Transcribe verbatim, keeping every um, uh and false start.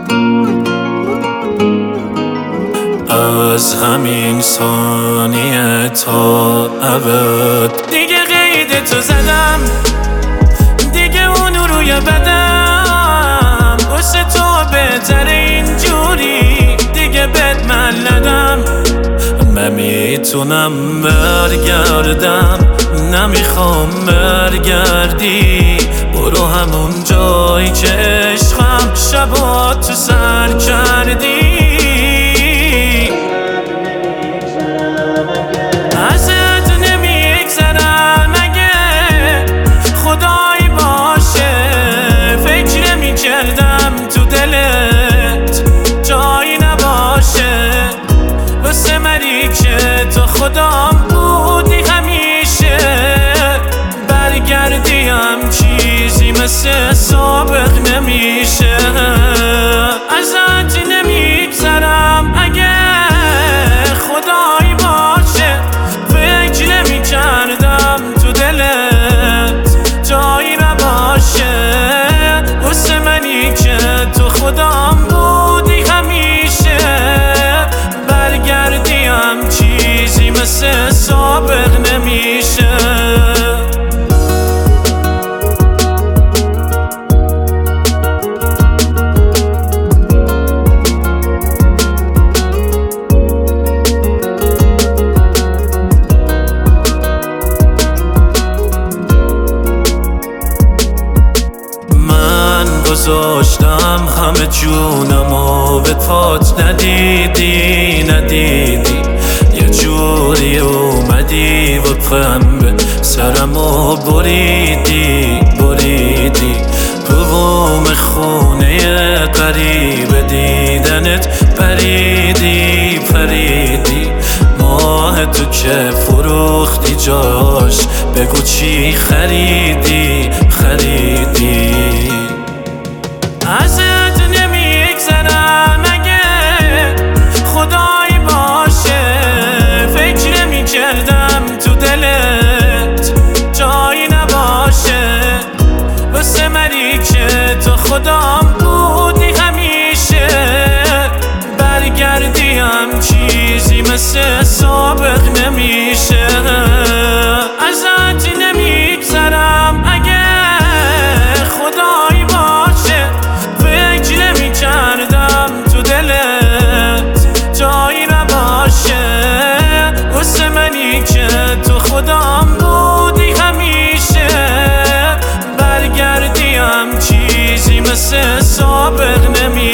از همین ثانیه تا ابد دیگه قید تو زدم، دیگه اون روی بدم واسه تو بهتر اینجوری دیگه بد من ندم. نمیتونم برگردم، نمیخوام برگردی، برو همون جایی که عشقم شبا تو سر کردی. ازت نمیگذرم اگه خدایی باشه، فکر نمیکردم تو دلت جایی نباشه واسه منی که تو خودم بودی همیشه. برگردیم چیزی مثل سابق نمیشه. ازت نمیگذرم اگه خدایی باشه، فکر نمیکردم تو دلت جایی نباشه واسه منی که تو خودم بودی همیشه. برگردیم چیزی مثل سابق نمیشه. گذاشتم همه جونمو به پات، ندیدی ندیدی یه جوری اومدی و پنبه سرمو بریدی بریدی. رو بوم خونه قریب دیدنت پریدی پریدی. ماه تو که فروختی جاش بگو چی خریدی خریدی. ازت نمیگذرم اگه خدایی باشه، فکر نمیکردم تو دلت جایی نباشه واسه منی که تو خودم بودی همیشه. برگردیم چیزی مثل سابق نمیشه. ازت نمیگذرم اگه خدایی باشه، فکر نمیکردم تو دلت جایی نباشه واسه منی که تو خودم بودی همیشه. برگردیم چیزی مثل سابق نمیشه.